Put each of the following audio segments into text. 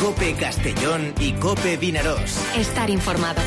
COPE Castellón y COPE Vinaròs. Estar informado.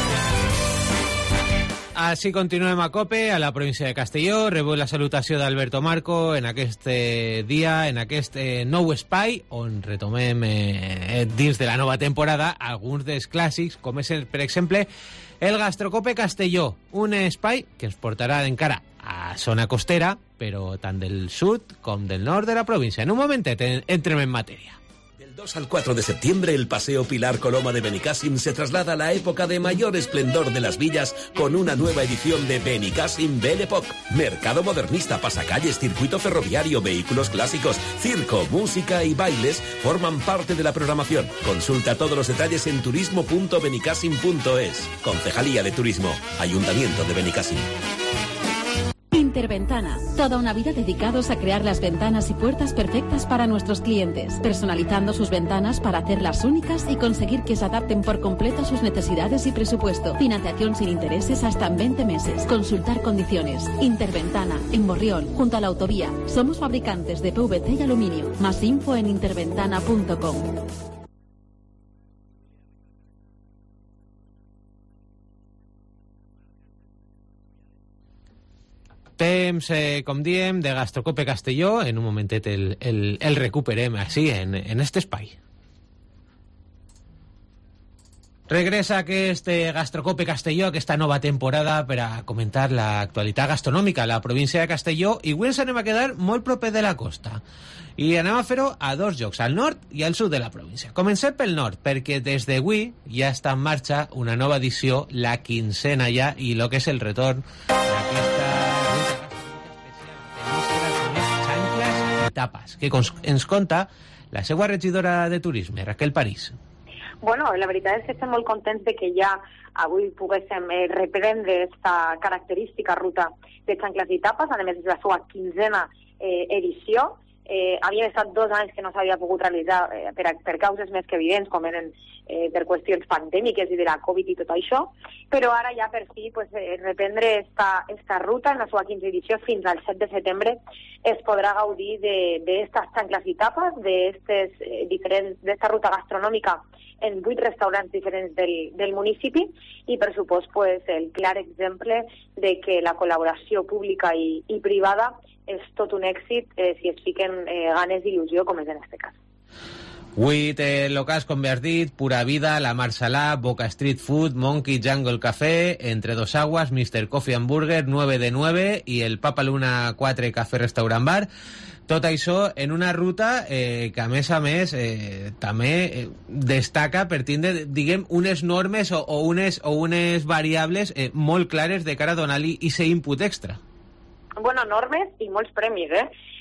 Així continuem a COPE, a la província de Castelló. Rebeu la salutació d'Alberto Marco en aquest dia, en aquest nou espai, on retomem dins de la nova temporada alguns dels clàssics, com és, per exemple, el Gastrocope Castelló, un espai que ens portarà encara a zona costera, però tant del sud com del nord de la província. En un momentet entrem en matèria. Del 2 al 4 de septiembre, el Paseo Pilar Coloma de Benicàssim se traslada a la época de mayor esplendor de las villas con una nueva edición de Benicàssim Belle Époque. Mercado modernista, pasacalles, circuito ferroviario, vehículos clásicos, circo, música y bailes forman parte de la programación. Consulta todos los detalles en turismo.benicàssim.es. Concejalía de Turismo, Ayuntamiento de Benicàssim. Interventana, toda una vida dedicados a crear las ventanas y puertas perfectas para nuestros clientes, personalizando sus ventanas para hacerlas únicas y conseguir que se adapten por completo a sus necesidades y presupuesto. Financiación sin intereses hasta en 20 meses. Consultar condiciones. Interventana, en Borriol, junto a la autovía. Somos fabricantes de PVC y aluminio. Más info en interventana.com. Temps, com diem, de Gastrocope Castelló. En un momentet el recuperem així, en este espai. Regresa aquest Gastrocope Castelló, aquesta nova temporada, per a comentar l'actualitat gastronòmica a la província de Castelló, i avui ens anem a quedar molt proper de la costa. I anem a fer-ho a dos llocs, al nord i al sud de la província. Comencem pel nord, perquè des d'avui ja està en marxa una nova edició, la quincena ja, i el que és el retorn d'aquesta tapes, que ens conta la seva regidora de turisme, Raquel París. Bueno, la veritat és que estem molt contents de que ja avui poguéssim reprendre aquesta característica ruta de xancles i tapes. A més, és la seva 15a edició. Havien estat 2 anys que no s'havia pogut realitzar per causes més que evidents, com eren per qüestions pandèmiques i de la Covid i tot això, però ara ja per fi reprendre esta ruta en la seva 15a edició fins al 7 de setembre es podrà gaudir d'estes xancles i tapes, d'esta ruta gastronòmica en 8 restaurants diferents del municipi i, per supost, el clar exemple de que la col·laboració pública i privada és tot un èxit si es fiquen ganes d'il·lusió, com és en aquest cas. 8 locals, com bé has dit, Pura Vida, La Marsalà, Boca Street Food, Monkey Jungle Café, Entre Dos Aguas, Mr. Coffee Hamburger, 9 de 9 i el Papa Luna 4 Café Restaurant Bar. Tot això en una ruta que, a més, també destaca per tindre, diguem, unes normes o unes variables molt clares de cara a donar-li aquest input extra. Bueno, normes i molts premis,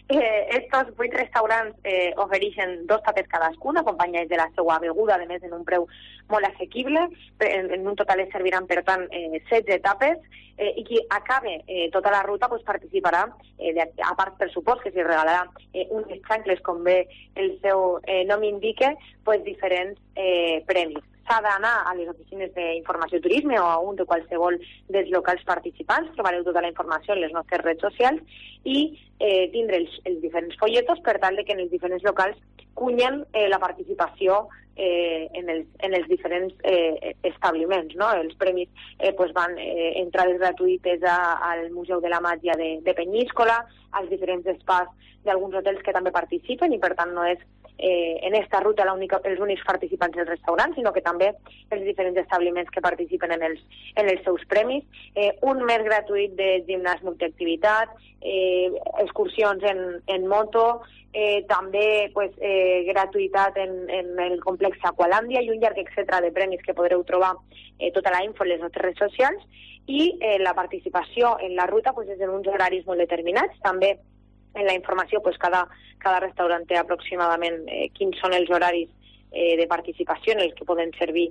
Estos 8 restaurants ofereixen 2 tapes cadascun, acompanyats de la seva beguda, a més en un preu molt assequible. En un total es serviran, per tant, 16 tapes, i qui acabe tota la ruta participarà, a part, per supost, que s'hi regalarà uns xancles, com bé el seu nom indica, diferents premis. S'ha d'anar a les oficines d'informació turisme o a un de qualsevol dels locals participants, trobareu tota la informació en les nostres redes socials, i tindre els diferents folletos per tal que en els diferents locals cunyen la participació en els diferents establiments, no? Els premis van entrades gratuïtes al Museu de la Màgia de Penyíscola, als diferents espais d'alguns hotels que també participen, i per tant no és en esta ruta els únics participants del restaurant, sinó que també els diferents establiments que participen en els seus premis. Un mes gratuït de gimnàs multiactivitat, excursions en moto, també gratuïtat en el complex Aqualàndia i un llarg etcètera de premis que podreu trobar tota la info en les nostres redes socials. I la participació en la ruta és en uns horaris molt determinats. També en la informació cada restaurant té aproximadament quins són els horaris de participació en els que poden servir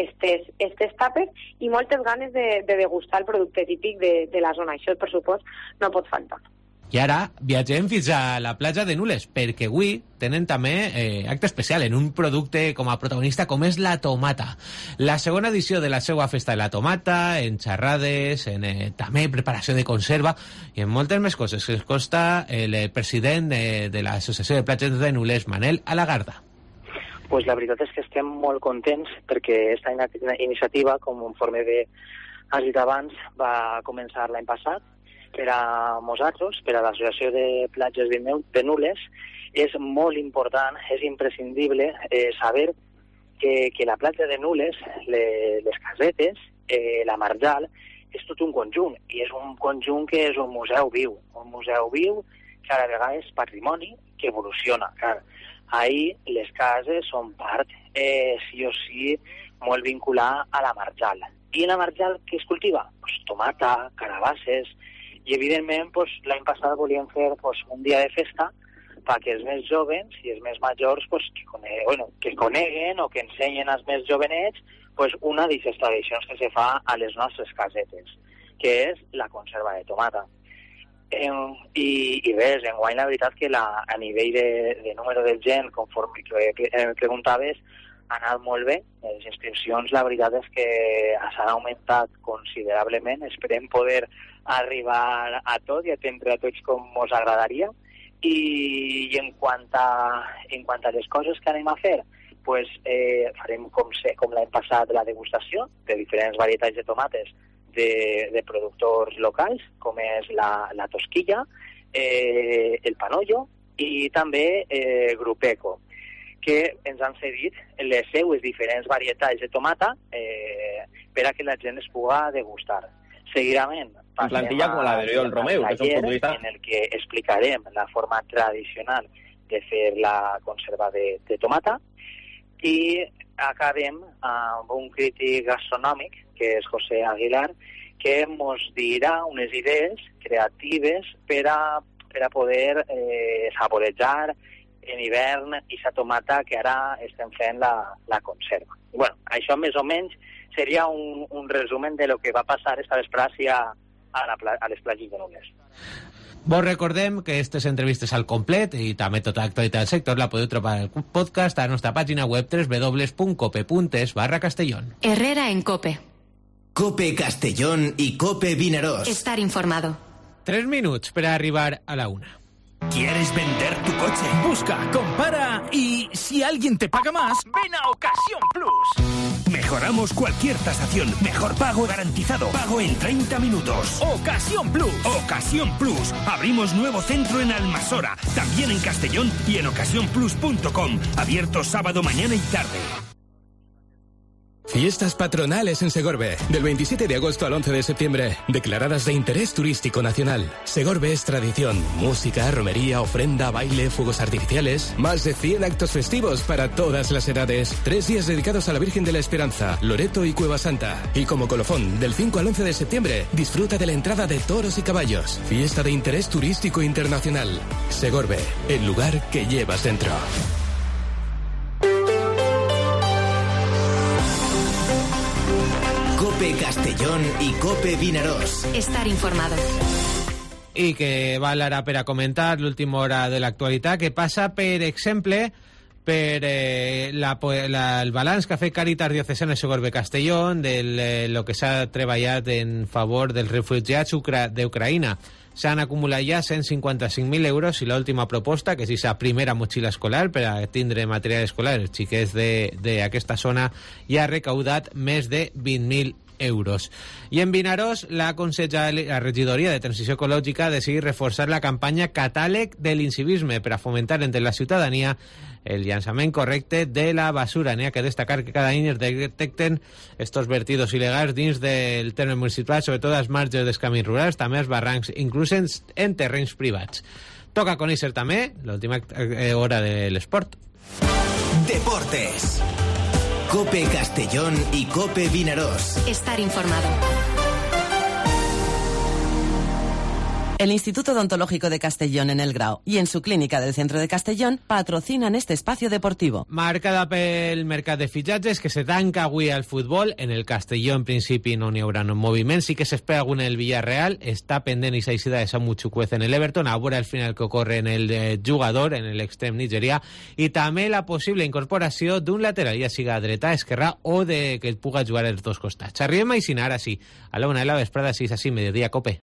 estes tapes, i moltes ganes de degustar el producte típic de la zona. Això, per supost, no pot faltar. I ara viatgem fins a la platja de Nules, perquè avui tenen també acte especial en un producte com a protagonista com és la tomata. La segona edició de la seva festa de la tomata, en xerrades, en també preparació de conserva i en moltes més coses que ens costa el president de l'Associació de Platges de Nules, Manel Alagarda. Pues la veritat és que estem molt contents perquè aquesta iniciativa, conforme bé has dit abans, va començar l'any passat. Per a nosaltres, per a l'Associació de Platges de Nules, és molt important, és imprescindible saber que la platja de Nules, les casetes, la Marjal, és tot un conjunt, i és un conjunt que és un museu viu que a la vegada és patrimoni que evoluciona. Clar, ahir les cases són part, sí o sí, molt vinculada a la Marjal. I en la Marjal què es cultiva? Pues tomata, carabasses, i evidentment l'any passat volíem fer un dia de festa perquè els més joves i els més majors que coneguen o que ensenyen als més jovenets una de les tradicions que se fa a les nostres casetes, que és la conserva de tomata. I res, enguany la veritat que a nivell de número de gent, conforme que preguntaves, ha anat molt bé. Les inscripcions, la veritat és que s'han augmentat considerablement. Esperem poder arribar a tot i atendre a tots com ens agradaria. I en quant a les coses que anem a fer, farem com l'any passat la degustació de diferents varietats de tomates de productors locals, com és la tosquilla, el panollo i també Grupeco, que ens han cedit les seues diferents varietats de tomata per a que la gent es pugui degustar. Seguidament, plantilla com la de Romeu, que és un futbolista en el que explicarem la forma tradicional de fer la conserva de tomata, i acabem amb un crític gastronòmic, que és José Aguilar, que ens dirà unes idees creatives per a poder saborejar en hivern aquesta tomata que ara estem fent la conserva. Bueno, això més o menys seria un resumen de lo que va passar esta vesprada a les platges de Nules. Vos recordem que aquestes entrevistes al complet i també tota l'actualitat del sector la podeu trobar al podcast a la nostra pàgina web www.cope.es/Castellón. Herrera en COPE. COPE Castellón y COPE Vinaròs. Estar informado. 3 minuts per a arribar a la 1. ¿Quieres vender tu coche? Busca, compara y si alguien te paga más, ven a Ocasión Plus. Mejoramos cualquier tasación. Mejor pago garantizado. Pago en 30 minutos. Ocasión Plus. Ocasión Plus. Abrimos nuevo centro en Almasora. También en Castellón y en ocasiónplus.com. Abierto sábado, mañana y tarde. Fiestas patronales en Segorbe, del 27 de agosto al 11 de septiembre, declaradas de interés turístico nacional. Segorbe es tradición, música, romería, ofrenda, baile, fuegos artificiales. Más de 100 actos festivos para todas las edades. 3 días dedicados a la Virgen de la Esperanza, Loreto y Cueva Santa. Y como colofón, del 5 al 11 de septiembre, disfruta de la entrada de toros y caballos. Fiesta de interés turístico internacional. Segorbe, el lugar que llevas dentro. COPE Castellón y COPE Vinaròs. Estar informado. I que val ara per a comentar l'última hora de l'actualitat, que passa, per exemple, per el balanç que ha fet Càritas Diocesana de Segorbe Castellón de lo que s'ha treballat en favor dels refugiats d'Ucraïna. S'han acumulat ja 155.000 euros i l'última proposta, que és la primera motxilla escolar per a tindre material escolar, els xiquets d'aquesta zona, ja ha recaudat més de 20.000 euros. I en Vinaròs, la regidoria de Transició Ecològica ha decidit reforçar la campanya Catàleg de l'incivisme per a fomentar entre la ciutadania el llançament correcte de la basura. N'hi ha que destacar que cada any es detecten estos vertidos il·legals dins del terme municipal, sobretot als marges dels camins rurals, també als barrancs, inclús en terrenys privats. Toca conèixer també l'última hora de l'esport. Deportes. COPE Castellón y COPE Vinaròs. Estar informado. El Instituto Odontológico de Castellón en El Grau y en su clínica del centro de Castellón patrocinan este espacio deportivo. Marcada pel mercat de fitxatges que se tanca avui al futbol. En el Castelló en principi no n'hi haurà un moviment, sí que s'espera algun en el Villarreal. Està pendent esa eixida de Samu Chukwueze en el Everton, a veure al final que ocorre en el jugador, en l'extrem nigerià, i també la possible incorporació d'un lateral, ja siga dreta, esquerra o de que el puga jugar als dos costats. Arribem a Aixina, ara sí, a la 1 de la vesprada, 6 a 5, mediodía, COPE.